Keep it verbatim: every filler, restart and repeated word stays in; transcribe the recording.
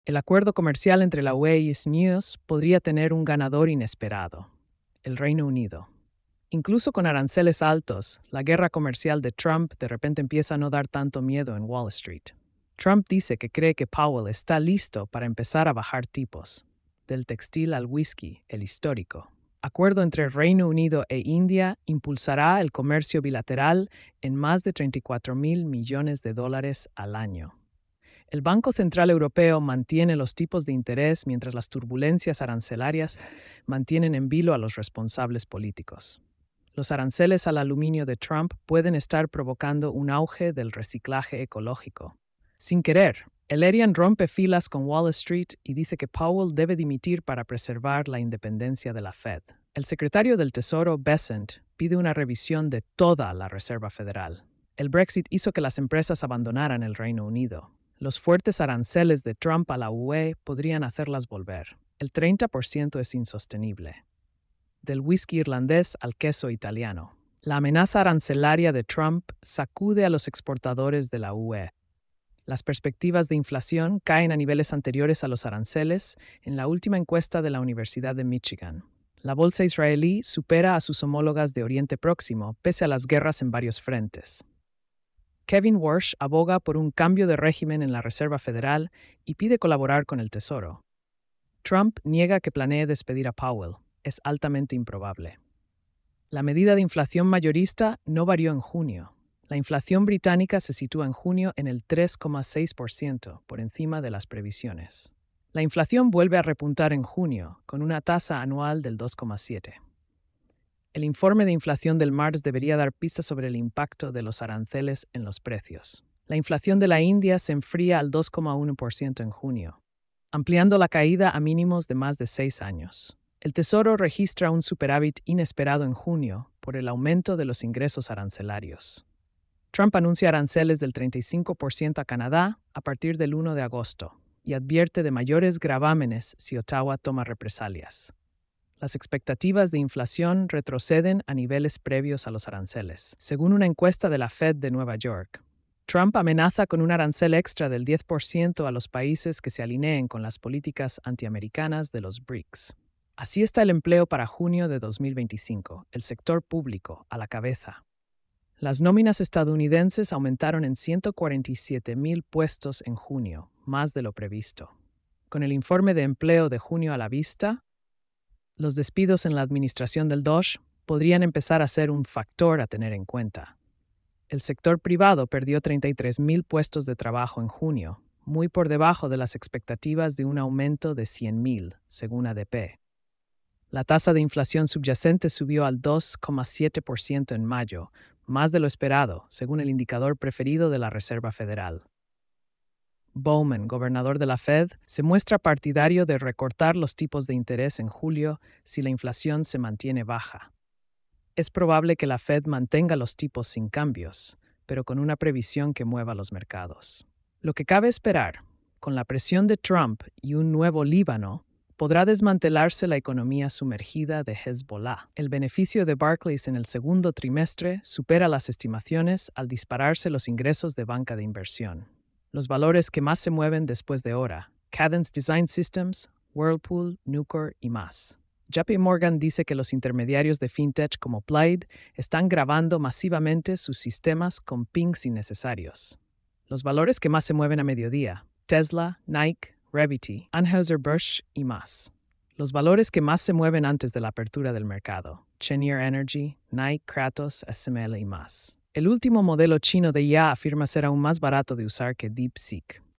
El acuerdo comercial entre la U E y Estados Unidos podría tener un ganador inesperado: el Reino Unido. Incluso con aranceles altos, la guerra comercial de Trump de repente empieza a no dar tanto miedo en Wall Street. Trump dice que cree que Powell está listo para empezar a bajar tipos, del textil al whisky, el histórico. Acuerdo entre Reino Unido e India impulsará el comercio bilateral en más de treinta y cuatro mil millones de dólares al año. El Banco Central Europeo mantiene los tipos de interés mientras las turbulencias arancelarias mantienen en vilo a los responsables políticos. Los aranceles al aluminio de Trump pueden estar provocando un auge del reciclaje ecológico. Sin querer, el Erian rompe filas con Wall Street y dice que Powell debe dimitir para preservar la independencia de la Fed. El secretario del Tesoro, Bessent, pide una revisión de toda la Reserva Federal. El Brexit hizo que las empresas abandonaran el Reino Unido. Los fuertes aranceles de Trump a la U E podrían hacerlas volver. El treinta por ciento es insostenible. Del whisky irlandés al queso italiano. La amenaza arancelaria de Trump sacude a los exportadores de la U E. Las perspectivas de inflación caen a niveles anteriores a los aranceles en la última encuesta de la Universidad de Michigan. La bolsa israelí supera a sus homólogas de Oriente Próximo pese a las guerras en varios frentes. Kevin Warsh aboga por un cambio de régimen en la Reserva Federal y pide colaborar con el Tesoro. Trump niega que planee despedir a Powell. Es altamente improbable. La medida de inflación mayorista no varió en junio. La inflación británica se sitúa en junio en el tres coma seis por ciento, por encima de las previsiones. La inflación vuelve a repuntar en junio, con una tasa anual del dos coma siete por ciento. El informe de inflación del martes debería dar pistas sobre el impacto de los aranceles en los precios. La inflación de la India se enfría al dos coma uno por ciento en junio, ampliando la caída a mínimos de más de seis años. El Tesoro registra un superávit inesperado en junio por el aumento de los ingresos arancelarios. Trump anuncia aranceles del treinta y cinco por ciento a Canadá a partir del primero de agosto y advierte de mayores gravámenes si Ottawa toma represalias. Las expectativas de inflación retroceden a niveles previos a los aranceles, según una encuesta de la Fed de Nueva York. Trump amenaza con un arancel extra del diez por ciento a los países que se alineen con las políticas antiamericanas de los B R I C S. Así está el empleo para junio de dos mil veinticinco, el sector público a la cabeza. Las nóminas estadounidenses aumentaron en ciento cuarenta y siete mil puestos en junio, más de lo previsto. Con el informe de empleo de junio a la vista, los despidos en la administración del Doge podrían empezar a ser un factor a tener en cuenta. El sector privado perdió treinta y tres mil puestos de trabajo en junio, muy por debajo de las expectativas de un aumento de cien mil, según A D P. La tasa de inflación subyacente subió al dos coma siete por ciento en mayo, más de lo esperado, según el indicador preferido de la Reserva Federal. Bowman, gobernador de la Fed, se muestra partidario de recortar los tipos de interés en julio si la inflación se mantiene baja. Es probable que la Fed mantenga los tipos sin cambios, pero con una previsión que mueva los mercados. Lo que cabe esperar, con la presión de Trump y un nuevo Líbano, podrá desmantelarse la economía sumergida de Hezbollah. El beneficio de Barclays en el segundo trimestre supera las estimaciones al dispararse los ingresos de banca de inversión. Los valores que más se mueven después de hora: Cadence Design Systems, Whirlpool, Nucor y más. J P Morgan dice que los intermediarios de fintech como Plaid están grabando masivamente sus sistemas con pings innecesarios. Los valores que más se mueven a mediodía: Tesla, Nike, Revity, Anheuser-Busch y más. Los valores que más se mueven antes de la apertura del mercado: Cheniere Energy, Nike, Kratos, S M L y más. El último modelo chino de I A afirma ser aún más barato de usar que DeepSeek.